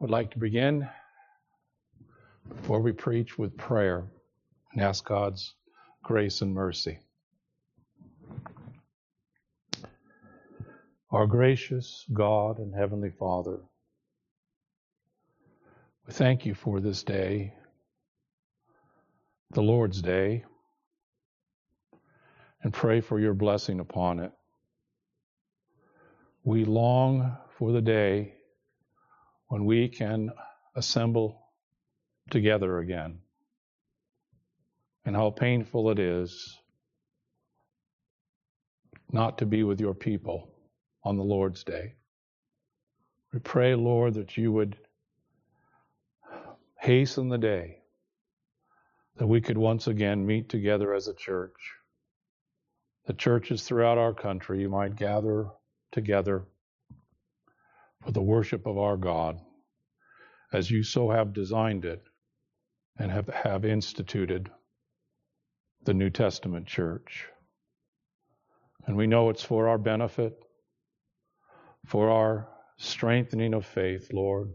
would like to begin before we preach with prayer and ask God's grace and mercy. Our gracious God and Heavenly Father, we thank you for this day, the Lord's Day, and pray for your blessing upon it. We long for the day when we can assemble together again. And how painful it is not to be with your people on the Lord's Day. We pray, Lord, that you would hasten the day that we could once again meet together as a church. The churches throughout our country might gather together for the worship of our God as you so have designed it and have instituted the New Testament church. And we know it's for our benefit, for our strengthening of faith, Lord,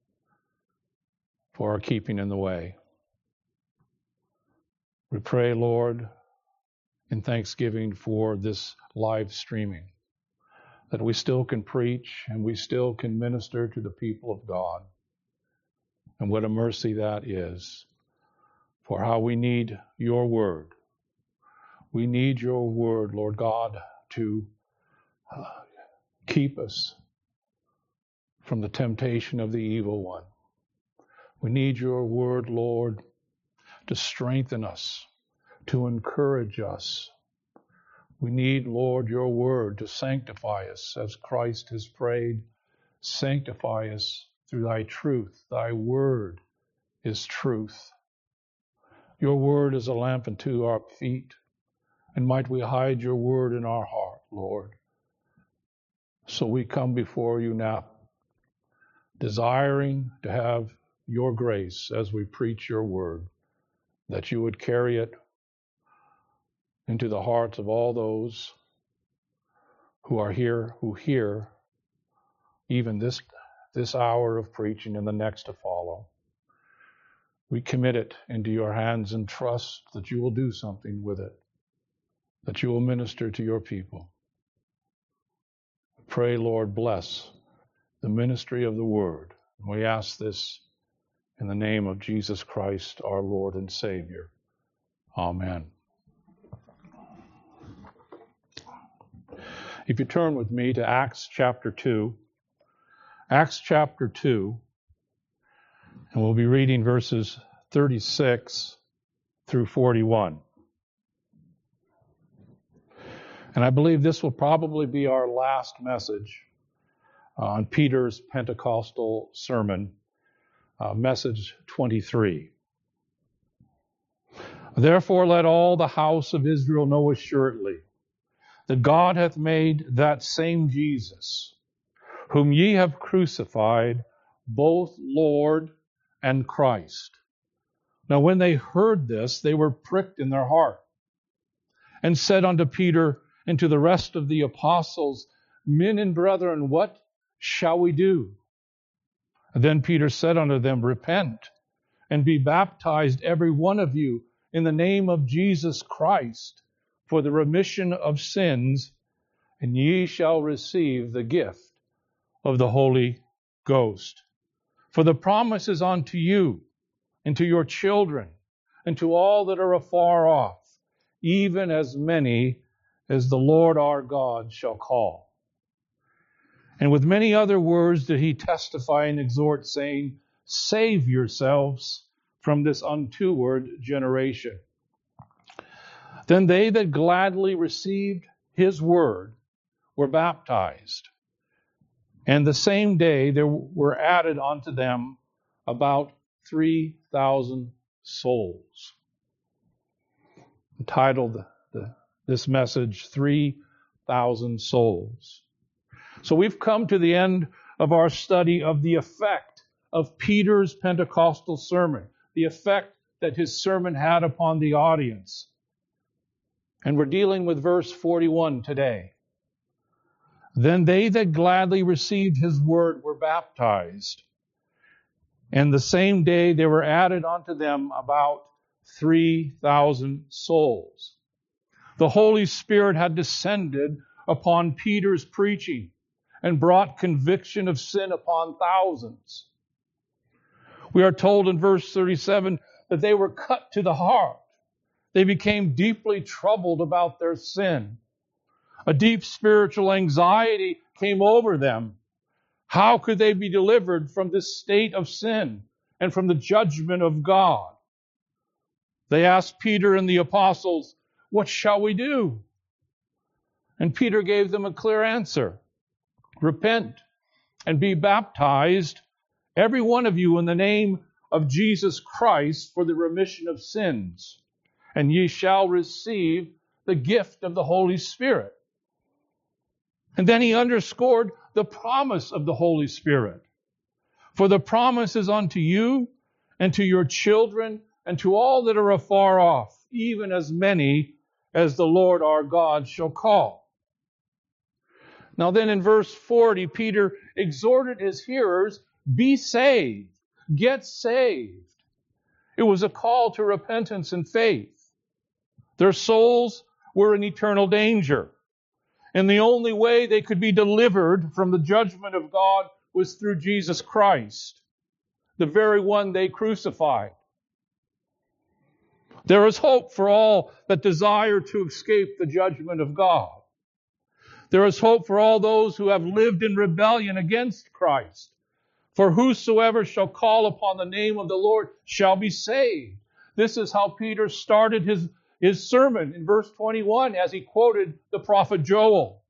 for our keeping in the way. We pray, Lord, in thanksgiving for this live streaming, that we still can preach and we still can minister to the people of God. And what a mercy that is, for how we need your word. We need your word, Lord God, to keep us from the temptation of the evil one. We need your word, Lord, to strengthen us, to encourage us. We need, Lord, your word to sanctify us, as Christ has prayed. Sanctify us through thy truth. Thy word is truth. Your word is a lamp unto our feet, and might we hide your word in our heart, Lord. So we come before you now, desiring to have your grace as we preach your word, that you would carry it into the hearts of all those who are here, who hear even this hour of preaching and the next to follow. We commit it into your hands and trust that you will do something with it, that you will minister to your people. Pray, Lord, bless the ministry of the word. We ask this in the name of Jesus Christ, our Lord and Savior. Amen. If you turn with me to Acts chapter 2, Acts chapter 2, and we'll be reading verses 36 through 41. And I believe this will probably be our last message on Peter's Pentecostal sermon, message 23. Therefore let all the house of Israel know assuredly that God hath made that same Jesus, whom ye have crucified, both Lord and Christ. Now when they heard this, they were pricked in their heart, and said unto Peter and to the rest of the apostles, Men and brethren, what shall we do? And then Peter said unto them, Repent, and be baptized every one of you in the name of Jesus Christ, for the remission of sins, and ye shall receive the gift of the Holy Ghost. For the promise is unto you, and to your children, and to all that are afar off, even as many as the Lord our God shall call. And with many other words did he testify and exhort, saying, Save yourselves from this untoward generation. Then they that gladly received his word were baptized. And the same day there were added unto them about 3,000 souls. Entitled this message, 3,000 souls. So we've come to the end of our study of the effect of Peter's Pentecostal sermon, the effect that his sermon had upon the audience. And we're dealing with verse 41 today. Then they that gladly received his word were baptized. And the same day there were added unto them about 3,000 souls. The Holy Spirit had descended upon Peter's preaching and brought conviction of sin upon thousands. We are told in verse 37 that they were cut to the heart. They became deeply troubled about their sin. A deep spiritual anxiety came over them. How could they be delivered from this state of sin and from the judgment of God? They asked Peter and the apostles, "What shall we do?" And Peter gave them a clear answer. "Repent and be baptized, every one of you, in the name of Jesus Christ for the remission of sins, and ye shall receive the gift of the Holy Spirit." And then he underscored the promise of the Holy Spirit. "For the promise is unto you and to your children and to all that are afar off, even as many as the Lord our God shall call." Now then in verse 40, Peter exhorted his hearers, be saved, get saved. It was a call to repentance and faith. Their souls were in eternal danger. And the only way they could be delivered from the judgment of God was through Jesus Christ, the very one they crucified. There is hope for all that desire to escape the judgment of God. There is hope for all those who have lived in rebellion against Christ. For whosoever shall call upon the name of the Lord shall be saved. This is how Peter started his sermon in verse 21 as he quoted the prophet Joel.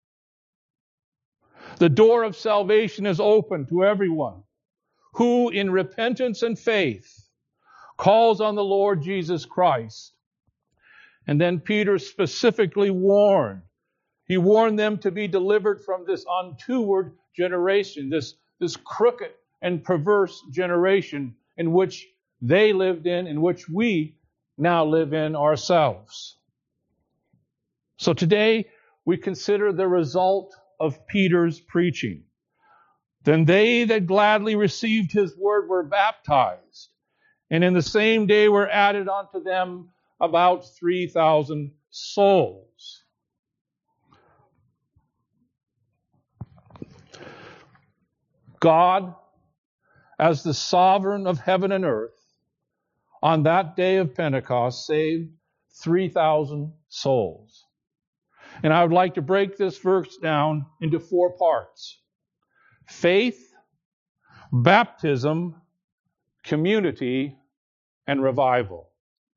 The door of salvation is open to everyone who in repentance and faith calls on the Lord Jesus Christ. And then Peter specifically warned. He warned them to be delivered from this untoward generation, this crooked and perverse generation in which they lived in which we now live in ourselves. So today we consider the result of Peter's preaching. Then they that gladly received his word were baptized, and in the same day were added unto them about 3,000 souls. God, as the sovereign of heaven and earth, on that day of Pentecost saved 3,000 souls. And I would like to break this verse down into 4 parts: faith, baptism, community, and revival.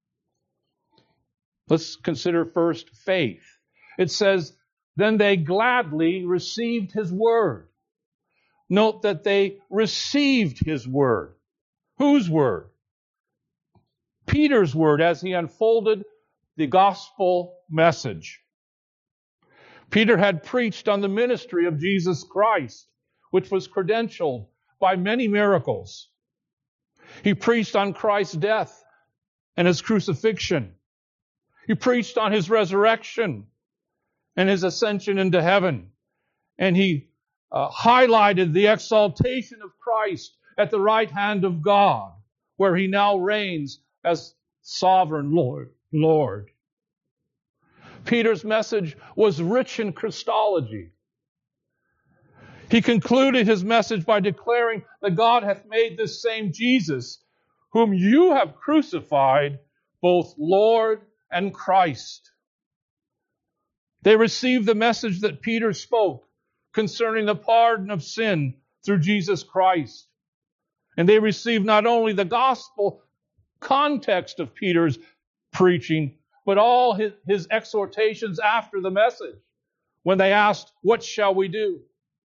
Let's consider first faith. It says, then they gladly received his word. Note that they received his word. Whose word? Peter's word as he unfolded the gospel message. Peter had preached on the ministry of Jesus Christ, which was credentialed by many miracles. He preached on Christ's death and his crucifixion. He preached on his resurrection and his ascension into heaven. And he highlighted the exaltation of Christ at the right hand of God, where he now reigns as sovereign Lord. Peter's message was rich in Christology. He concluded his message by declaring that God hath made this same Jesus, whom you have crucified, both Lord and Christ. They received the message that Peter spoke concerning the pardon of sin through Jesus Christ. And they received not only the gospel context of Peter's preaching, but all his exhortations after the message, when they asked, what shall we do?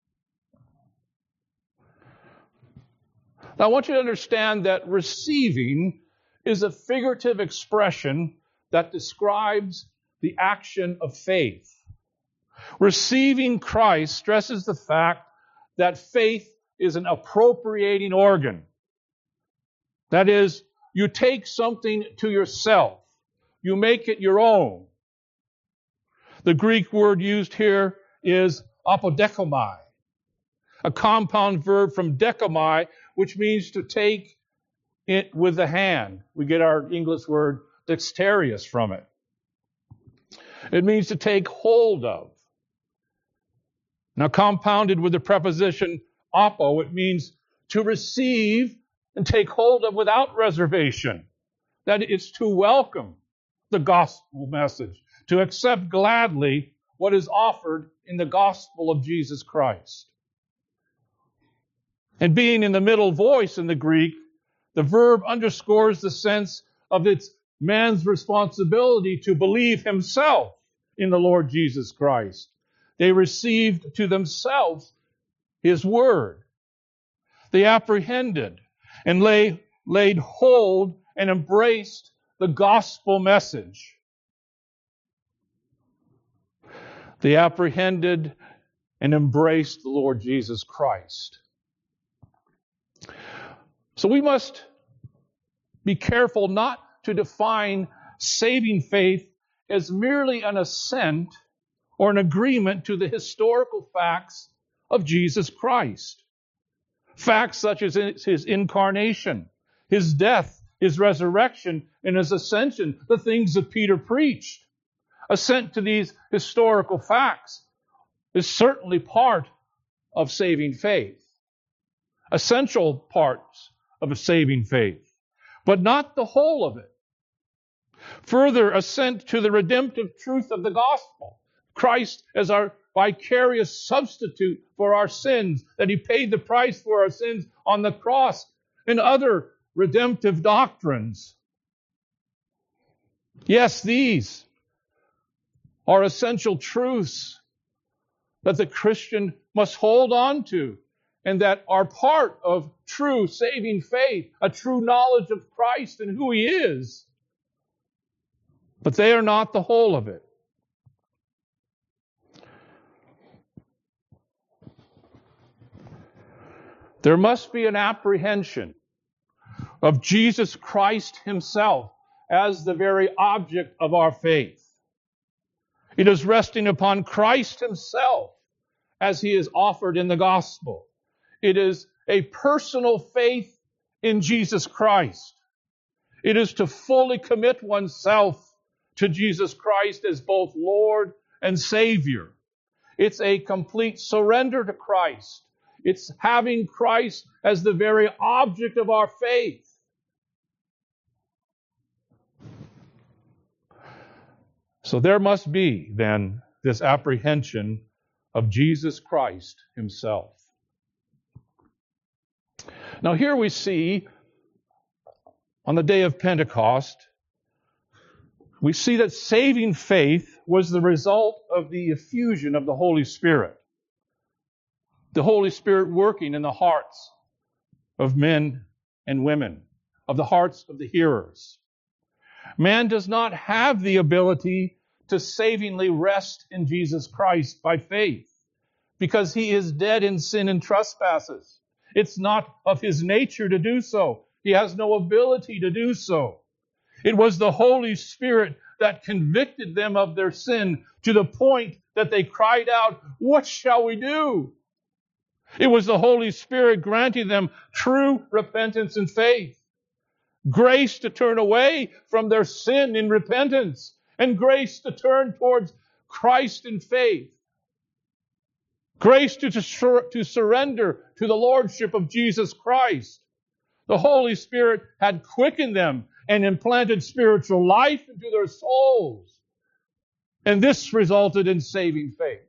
Now I want you to understand that receiving is a figurative expression that describes the action of faith. Receiving Christ stresses the fact that faith is an appropriating organ. That is, you take something to yourself. You make it your own. The Greek word used here is apodekomai, a compound verb from dekomai, which means to take it with the hand. We get our English word dexterous from it. It means to take hold of. Now, compounded with the preposition apo, it means to receive and take hold of without reservation. That is to welcome the gospel message, to accept gladly what is offered in the gospel of Jesus Christ. And being in the middle voice in the Greek, the verb underscores the sense of its man's responsibility to believe himself in the Lord Jesus Christ. They received to themselves His word. They apprehended and laid hold and embraced the gospel message. They apprehended and embraced the Lord Jesus Christ. So we must be careful not to define saving faith as merely an assent or an agreement to the historical facts of Jesus Christ. Facts such as His incarnation, His death, His resurrection, and His ascension, the things that Peter preached. Assent to these historical facts is certainly part of saving faith. Essential parts of a saving faith, but not the whole of it. Further, assent to the redemptive truth of the gospel. Christ as our vicarious substitute for our sins, that He paid the price for our sins on the cross, and other redemptive doctrines. Yes, these are essential truths that the Christian must hold on to, and that are part of true saving faith, a true knowledge of Christ and who He is. But they are not the whole of it. There must be an apprehension of Jesus Christ Himself as the very object of our faith. It is resting upon Christ Himself as He is offered in the gospel. It is a personal faith in Jesus Christ. It is to fully commit oneself to Jesus Christ as both Lord and Savior. It's a complete surrender to Christ. It's having Christ as the very object of our faith. So there must be, then, this apprehension of Jesus Christ Himself. Now here we see, on the day of Pentecost, we see that saving faith was the result of the effusion of the Holy Spirit. The Holy Spirit working in the hearts of men and women, of the hearts of the hearers. Man does not have the ability to savingly rest in Jesus Christ by faith, because he is dead in sin and trespasses. It's not of his nature to do so. He has no ability to do so. It was the Holy Spirit that convicted them of their sin to the point that they cried out, "What shall we do?" It was the Holy Spirit granting them true repentance and faith. Grace to turn away from their sin in repentance, and grace to turn towards Christ in faith. Grace to surrender to the Lordship of Jesus Christ. The Holy Spirit had quickened them and implanted spiritual life into their souls. And this resulted in saving faith.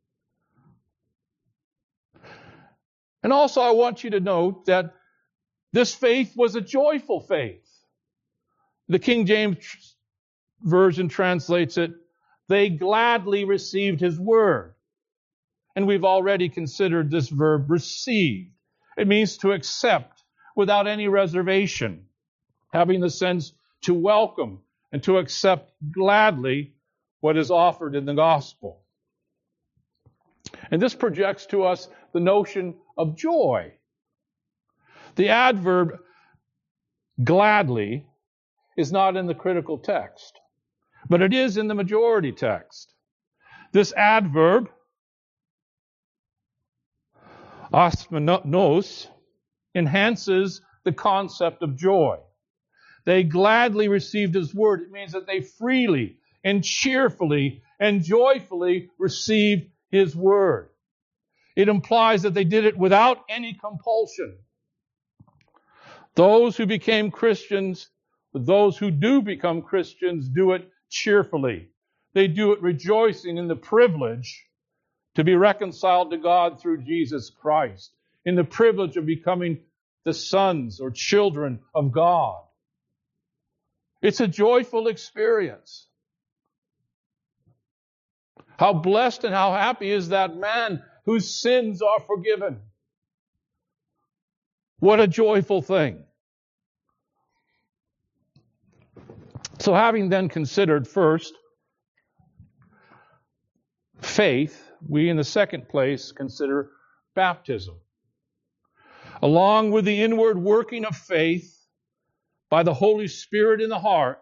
And also I want you to note that this faith was a joyful faith. The King James Version translates it, "They gladly received His word." And we've already considered this verb received. It means to accept without any reservation, having the sense to welcome and to accept gladly what is offered in the gospel. And this projects to us the notion of joy. The adverb gladly is not in the critical text, but it is in the majority text. This adverb, asmenos, enhances the concept of joy. They gladly received his word. It means that they freely and cheerfully and joyfully received his word. It implies that they did it without any compulsion. Those who became Christians, those who do become Christians, do it cheerfully. They do it rejoicing in the privilege to be reconciled to God through Jesus Christ, in the privilege of becoming the sons or children of God. It's a joyful experience. How blessed and how happy is that man whose sins are forgiven. What a joyful thing. So having then considered first faith, we in the second place consider baptism. Along with the inward working of faith by the Holy Spirit in the heart,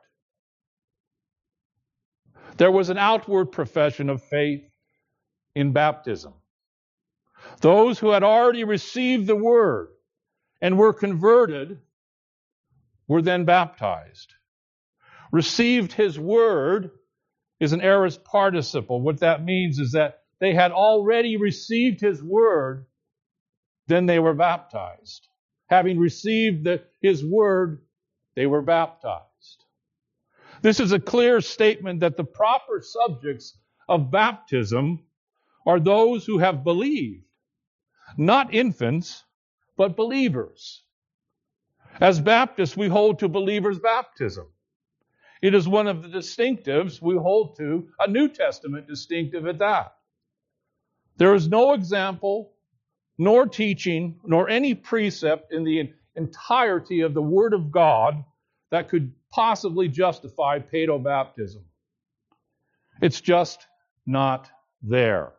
there was an outward profession of faith in baptism. Those who had already received the word and were converted were then baptized. Received his word is an aorist participle. What that means is that they had already received his word, then they were baptized. Having received his word, they were baptized. This is a clear statement that the proper subjects of baptism are those who have believed, not infants, but believers. As Baptists, we hold to believers' baptism. It is one of the distinctives we hold to, a New Testament distinctive at that. There is no example, nor teaching, nor any precept in the entirety of the Word of God that could possibly justify paedobaptism. It's just not there.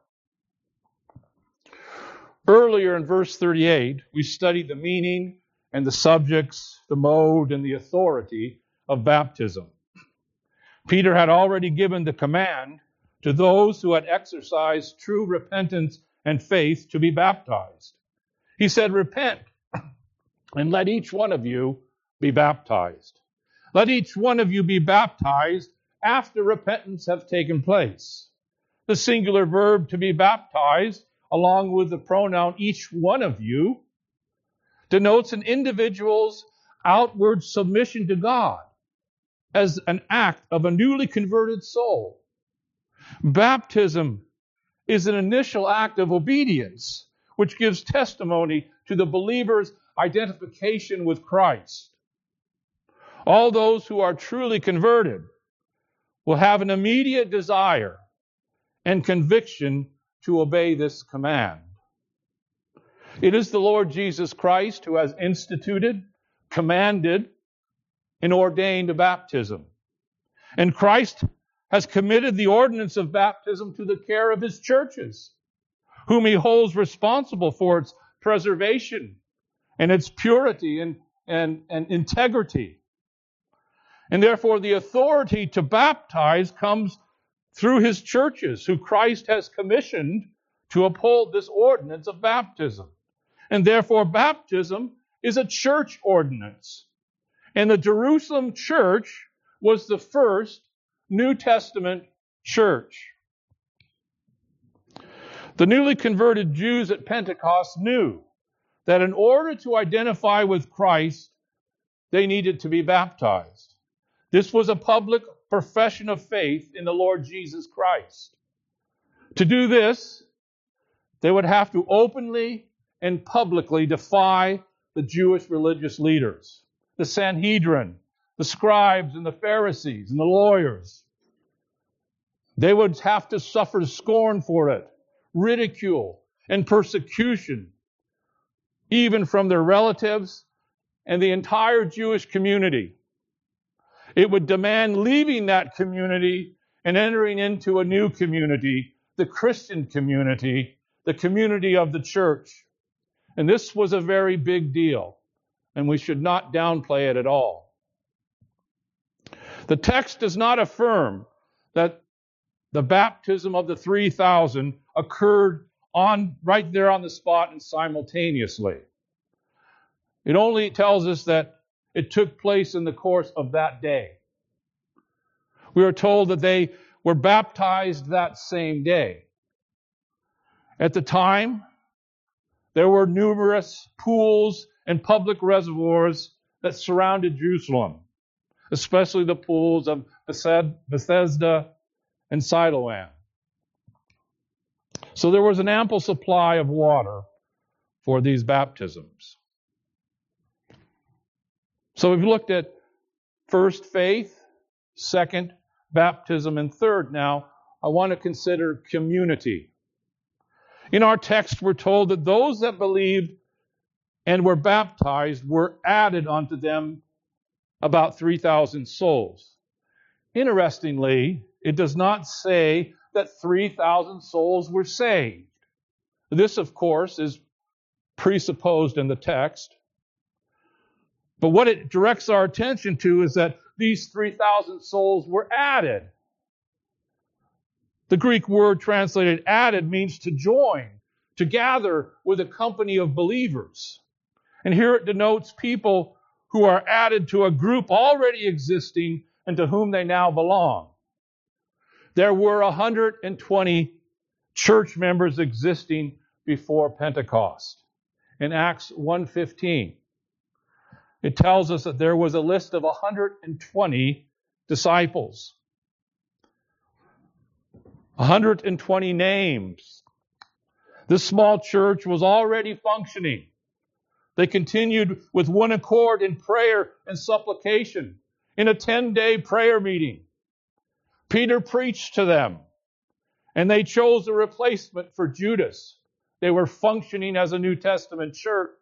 Earlier in verse 38, we studied the meaning and the subjects, the mode, and the authority of baptism. Peter had already given the command to those who had exercised true repentance and faith to be baptized. He said, "Repent, and let each one of you be baptized." Let each one of you be baptized after repentance have taken place. The singular verb to be baptized, along with the pronoun each one of you, denotes an individual's outward submission to God as an act of a newly converted soul. Baptism is an initial act of obedience, which gives testimony to the believer's identification with Christ. All those who are truly converted will have an immediate desire and conviction to obey this command. It is the Lord Jesus Christ who has instituted, commanded, and ordained a baptism. And Christ has committed the ordinance of baptism to the care of his churches, whom he holds responsible for its preservation and its purity and integrity. And therefore, the authority to baptize comes through his churches, who Christ has commissioned to uphold this ordinance of baptism. And therefore, baptism is a church ordinance. And the Jerusalem church was the first New Testament church. The newly converted Jews at Pentecost knew that in order to identify with Christ, they needed to be baptized. This was a public profession of faith in the Lord Jesus Christ. To do this, they would have to openly and publicly defy the Jewish religious leaders, the Sanhedrin, the scribes and the Pharisees and the lawyers. They would have to suffer scorn for it, ridicule, and persecution, even from their relatives and the entire Jewish community. It would demand leaving that community and entering into a new community, the Christian community, the community of the church. And this was a very big deal, and we should not downplay it at all. The text does not affirm that the baptism of the 3,000 occurred right there on the spot and simultaneously. It only tells us that it took place in the course of that day. We are told that they were baptized that same day. At the time, there were numerous pools and public reservoirs that surrounded Jerusalem, especially the pools of Bethesda and Siloam. So there was an ample supply of water for these baptisms. So we've looked at first faith, second baptism, and third now I want to consider community. In our text we're told that those that believed and were baptized were added unto them about 3,000 souls. Interestingly, it does not say that 3,000 souls were saved. This, of course, is presupposed in the text. But what it directs our attention to is that these 3,000 souls were added. The Greek word translated added means to join, to gather with a company of believers. And here it denotes people who are added to a group already existing and to whom they now belong. There were 120 church members existing before Pentecost. In Acts 1:15, it tells us that there was a list of 120 disciples. 120 names. This small church was already functioning. They continued with one accord in prayer and supplication in a 10-day prayer meeting. Peter preached to them, and they chose a replacement for Judas. They were functioning as a New Testament church.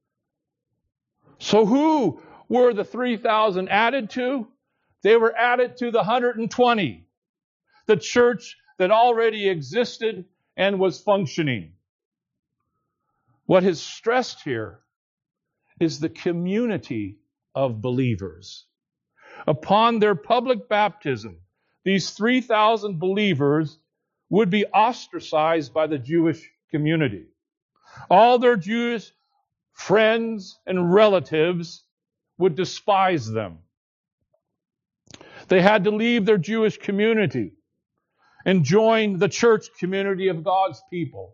So who were the 3,000 added to? They were added to the 120, the church that already existed and was functioning. What is stressed here is the community of believers. Upon their public baptism, these 3,000 believers would be ostracized by the Jewish community. All their Jewish friends and relatives would despise them. They had to leave their Jewish community and join the church community of God's people.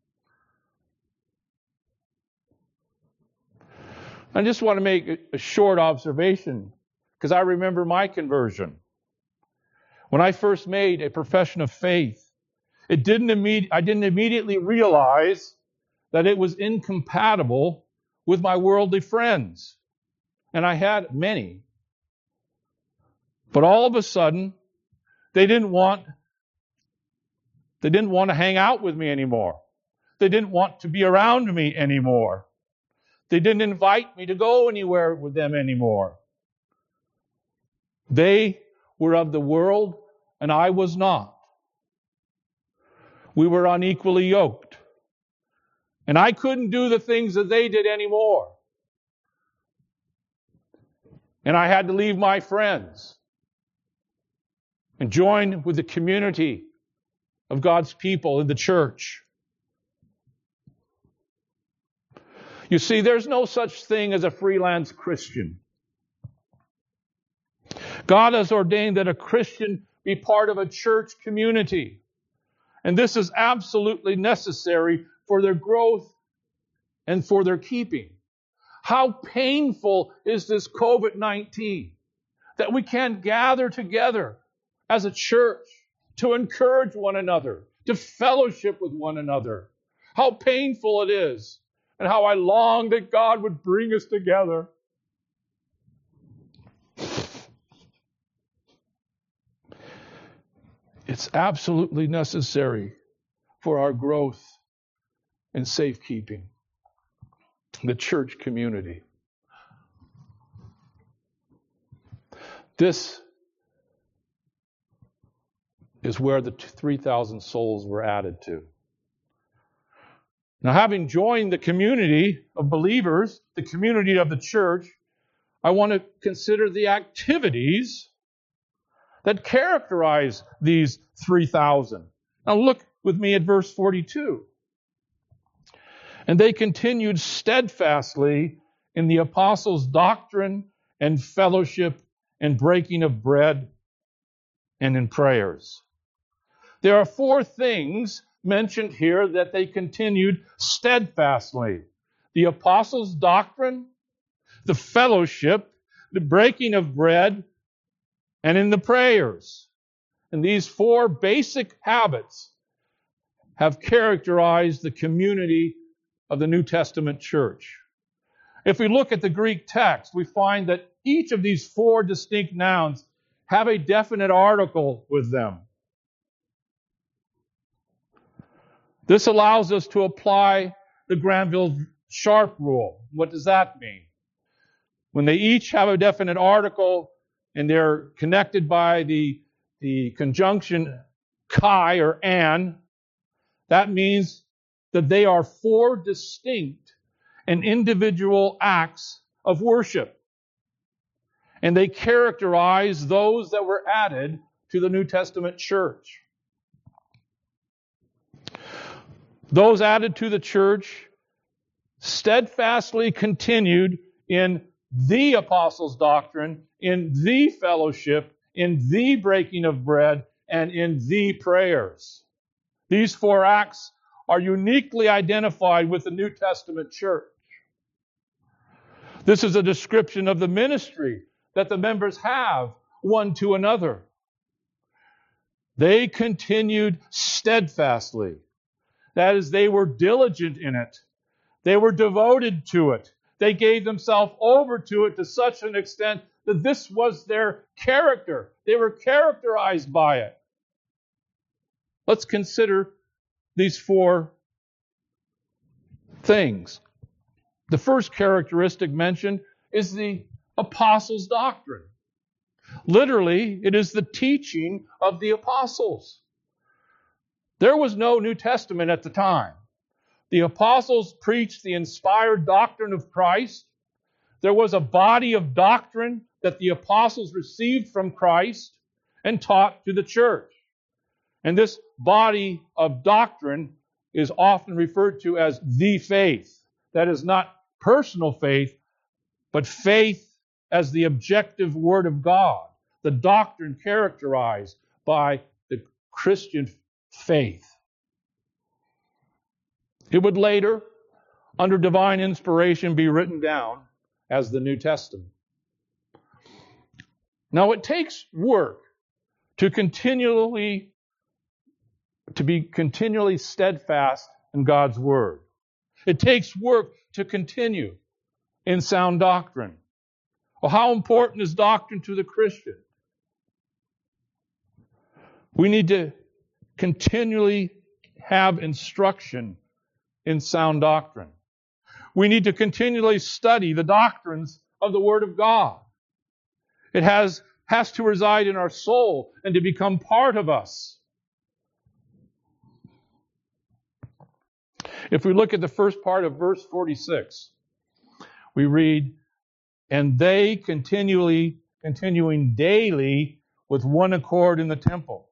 I just want to make a short observation because I remember my conversion. When I first made a profession of faith, I didn't immediately realize that it was incompatible with my worldly friends. And I had many. But all of a sudden, they didn't want to hang out with me anymore. They didn't want to be around me anymore. They didn't invite me to go anywhere with them anymore. They were of the world, and I was not. We were unequally yoked. And I couldn't do the things that they did anymore. And I had to leave my friends and join with the community of God's people in the church. You see, there's no such thing as a freelance Christian. God has ordained that a Christian be part of a church community. And this is absolutely necessary for their growth and for their keeping. How painful is this COVID-19 that we can't gather together as a church to encourage one another, to fellowship with one another. How painful it is, and how I long that God would bring us together. It's absolutely necessary for our growth and safekeeping. The church community. This is where the 3,000 souls were added to. Now, having joined the community of believers, the community of the church, I want to consider the activities that characterize these 3,000. Now, look with me at verse 42. And they continued steadfastly in the apostles' doctrine and fellowship and breaking of bread and in prayers. There are four things mentioned here that they continued steadfastly: the apostles' doctrine, the fellowship, the breaking of bread, and in the prayers. And these four basic habits have characterized the community of the New Testament church. If we look at the Greek text, we find that each of these four distinct nouns have a definite article with them. This allows us to apply the Granville-Sharp rule. What does that mean? When they each have a definite article and they're connected by the conjunction kai or an, that means that they are four distinct and individual acts of worship. And they characterize those that were added to the New Testament church. Those added to the church steadfastly continued in the apostles' doctrine, in the fellowship, in the breaking of bread, and in the prayers. These four acts are uniquely identified with the New Testament church. This is a description of the ministry that the members have one to another. They continued steadfastly. That is, they were diligent in it. They were devoted to it. They gave themselves over to it to such an extent that this was their character. They were characterized by it. Let's consider these four things. The first characteristic mentioned is the apostles' doctrine. Literally, it is the teaching of the apostles. There was no New Testament at the time. The apostles preached the inspired doctrine of Christ. There was a body of doctrine that the apostles received from Christ and taught to the church. And this body of doctrine is often referred to as the faith. That is not personal faith, but faith as the objective Word of God, the doctrine characterized by the Christian faith. It would later, under divine inspiration, be written down as the New Testament. Now, it takes work to be continually steadfast in God's Word. It takes work to continue in sound doctrine. Well, how important is doctrine to the Christian? We need to continually have instruction in sound doctrine. We need to continually study the doctrines of the Word of God. It has to reside in our soul and to become part of us. If we look at the first part of verse 46, we read, "And they continuing daily with one accord in the temple."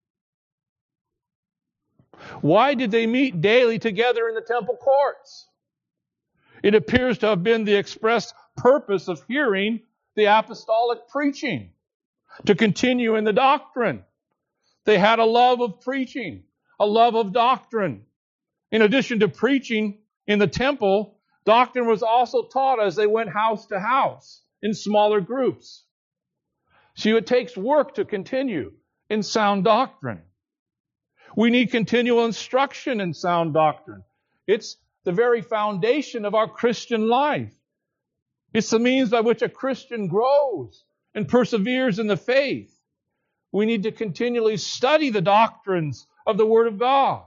Why did they meet daily together in the temple courts? It appears to have been the express purpose of hearing the apostolic preaching, to continue in the doctrine. They had a love of preaching, a love of doctrine. In addition to preaching in the temple, doctrine was also taught as they went house to house in smaller groups. So it takes work to continue in sound doctrine. We need continual instruction in sound doctrine. It's the very foundation of our Christian life. It's the means by which a Christian grows and perseveres in the faith. We need to continually study the doctrines of the Word of God.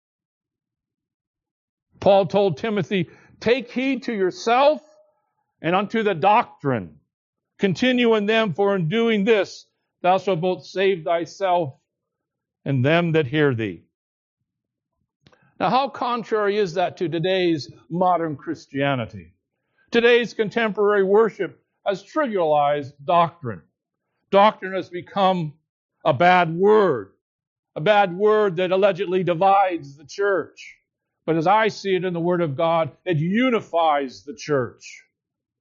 Paul told Timothy, "Take heed to yourself and unto the doctrine. Continue in them, for in doing this thou shalt both save thyself and them that hear thee." Now, how contrary is that to today's modern Christianity? Today's contemporary worship has trivialized doctrine. Doctrine has become a bad word that allegedly divides the church. But as I see it in the Word of God, it unifies the church.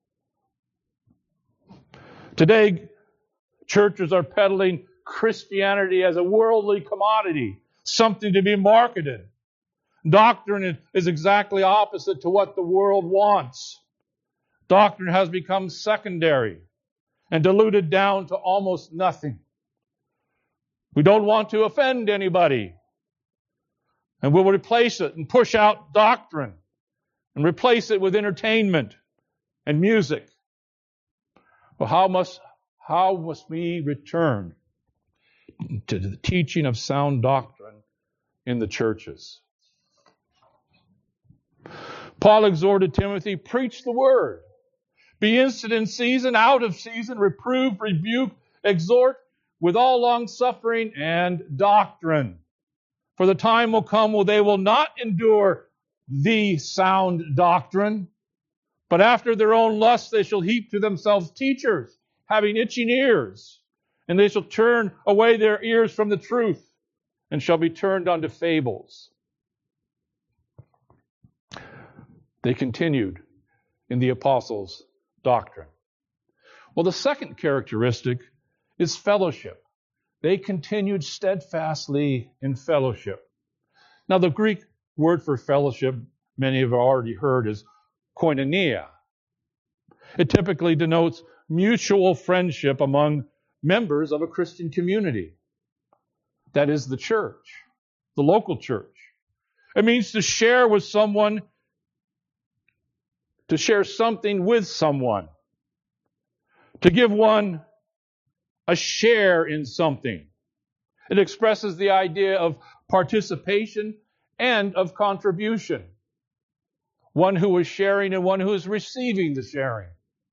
Today, churches are peddling Christianity as a worldly commodity, something to be marketed. Doctrine is exactly opposite to what the world wants. Doctrine has become secondary and diluted down to almost nothing. We don't want to offend anybody. And we'll replace it and push out doctrine and replace it with entertainment and music. Well, how must we return to the teaching of sound doctrine in the churches? Paul exhorted Timothy, preach the word. Be instant in season, out of season, reprove, rebuke, exhort with all long suffering and doctrine. For the time will come when they will not endure the sound doctrine, but after their own lusts they shall heap to themselves teachers, having itching ears, and they shall turn away their ears from the truth, and shall be turned unto fables. They continued in the apostles' doctrine. Well, the second characteristic is fellowship. They continued steadfastly in fellowship. Now, the Greek word for fellowship, many have already heard, is koinonia. It typically denotes mutual friendship among members of a Christian community. That is the church, the local church. It means to share with someone, to share something with someone, to give one a share in something. It expresses the idea of participation and of contribution. One who is sharing and one who is receiving the sharing.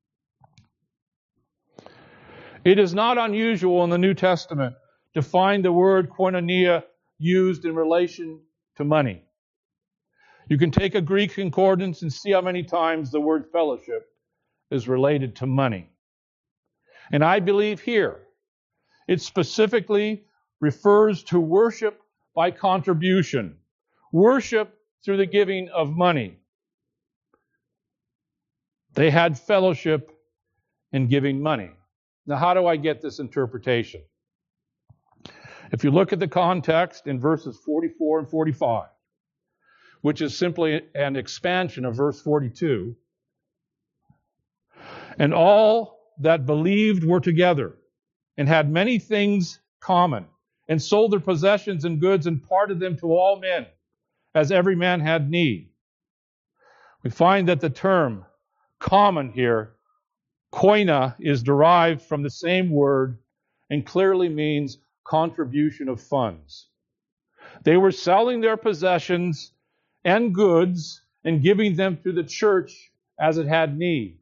It is not unusual in the New Testament to find the word koinonia used in relation to money. You can take a Greek concordance and see how many times the word fellowship is related to money. And I believe here it specifically refers to worship by contribution, worship through the giving of money. They had fellowship in giving money. Now, how do I get this interpretation? If you look at the context in verses 44 and 45, which is simply an expansion of verse 42, and all that believed were together and had many things common, and sold their possessions and goods and parted them to all men, as every man had need. We find that the term common here, koina, is derived from the same word and clearly means contribution of funds. They were selling their possessions and goods and giving them to the church as it had need.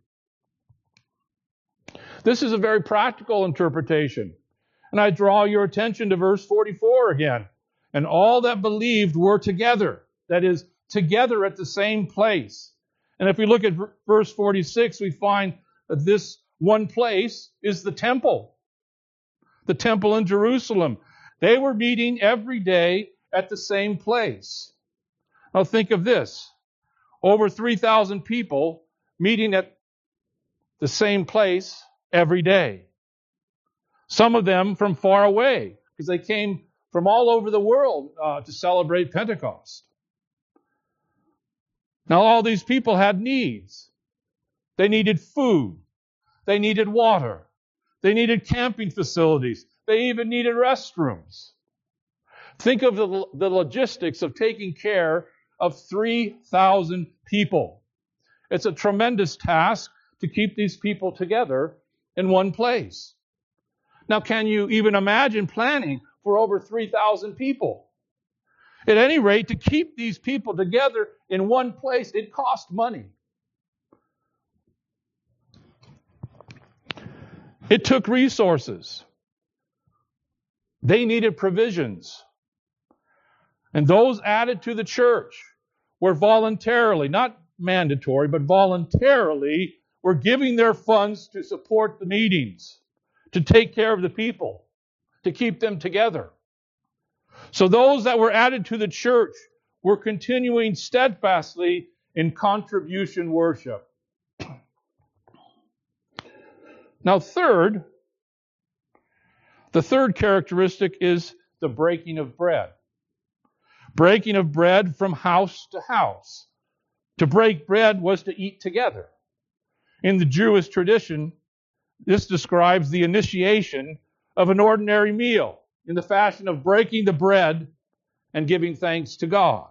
This is a very practical interpretation. And I draw your attention to verse 44 again. And all that believed were together. That is, together at the same place. And if we look at verse 46, we find that this one place is the temple. The temple in Jerusalem. They were meeting every day at the same place. Now think of this. Over 3,000 people meeting at the same place every day. Some of them from far away, because they came from all over the world to celebrate Pentecost. Now all these people had needs. They needed food. They needed water. They needed camping facilities. They even needed restrooms. Think of the logistics of taking care of 3,000 people. It's a tremendous task to keep these people together in one place. Now, can you even imagine planning for over 3,000 people? At any rate, to keep these people together in one place, it cost money. It took resources. They needed provisions. And those added to the church were voluntarily, not mandatory, but voluntarily, were giving their funds to support the meetings, to take care of the people, to keep them together. So those that were added to the church were continuing steadfastly in contribution worship. Now, the third characteristic is the breaking of bread. Breaking of bread from house to house. To break bread was to eat together. In the Jewish tradition, this describes the initiation of an ordinary meal in the fashion of breaking the bread and giving thanks to God.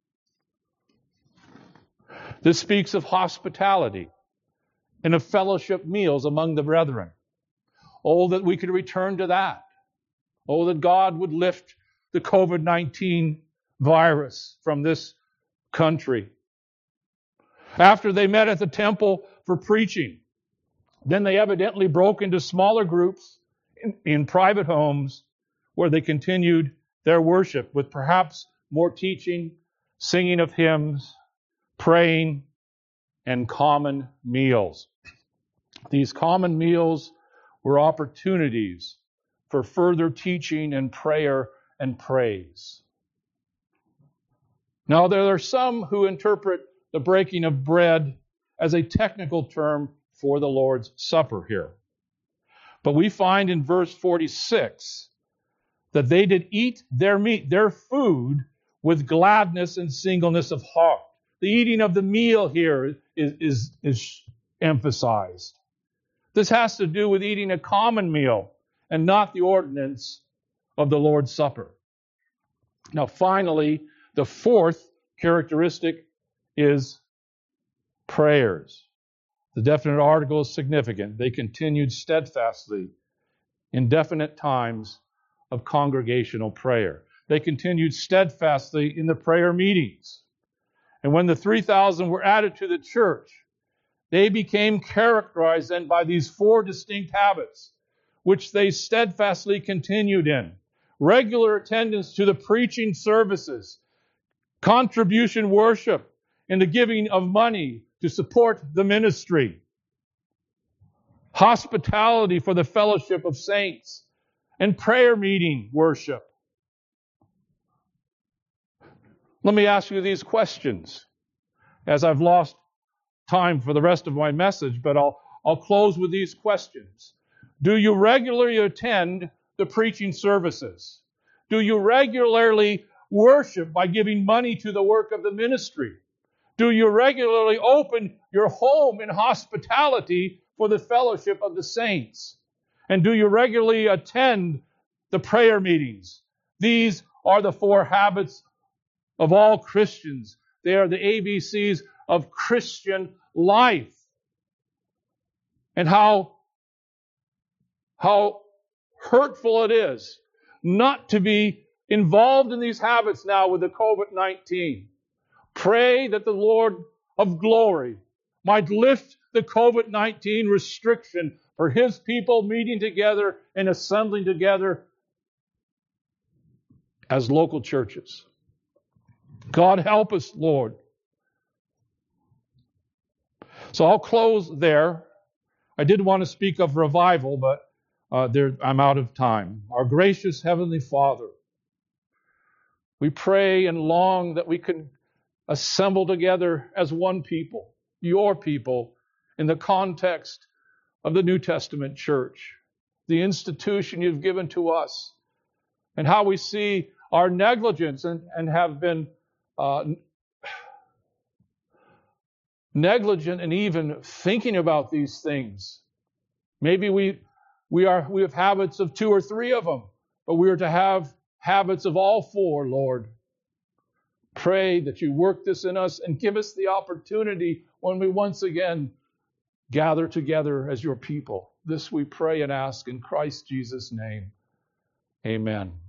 This speaks of hospitality and of fellowship meals among the brethren. Oh, that we could return to that. Oh, that God would lift the COVID-19 virus from this country. After they met at the temple for preaching, then they evidently broke into smaller groups in private homes where they continued their worship with perhaps more teaching, singing of hymns, praying, and common meals. These common meals were opportunities for further teaching and prayer and praise. Now, there are some who interpret the breaking of bread as a technical term for the Lord's Supper here. But we find in verse 46 that they did eat their meat, their food, with gladness and singleness of heart. The eating of the meal here is emphasized. This has to do with eating a common meal and not the ordinance of the Lord's Supper. Now, finally, the fourth characteristic is prayers. The definite article is significant. They continued steadfastly in definite times of congregational prayer. They continued steadfastly in the prayer meetings. And when the 3,000 were added to the church, they became characterized then by these four distinct habits, which they steadfastly continued in. Regular attendance to the preaching services, contribution worship, and the giving of money to support the ministry, hospitality for the fellowship of saints, and prayer meeting worship. Let me ask you these questions, as I've lost time for the rest of my message, but I'll close with these questions. Do you regularly attend the preaching services? Do you regularly worship by giving money to the work of the ministry? Do you regularly open your home in hospitality for the fellowship of the saints? And do you regularly attend the prayer meetings? These are the four habits of all Christians. They are the ABCs of Christian life. And how hurtful it is not to be involved in these habits now with the COVID-19. Pray that the Lord of glory might lift the COVID-19 restriction for His people meeting together and assembling together as local churches. God help us, Lord. So I'll close there. I did want to speak of revival, but I'm out of time. Our gracious Heavenly Father, we pray and long that we can assemble together as one people, your people, in the context of the New Testament church, the institution you've given to us, and how we see our negligence and have been negligent in even thinking about these things. Maybe we have habits of 2 or 3 of them, but we are to have habits of all 4, Lord. Pray that you work this in us and give us the opportunity when we once again gather together as your people. This we pray and ask in Christ Jesus' name. Amen.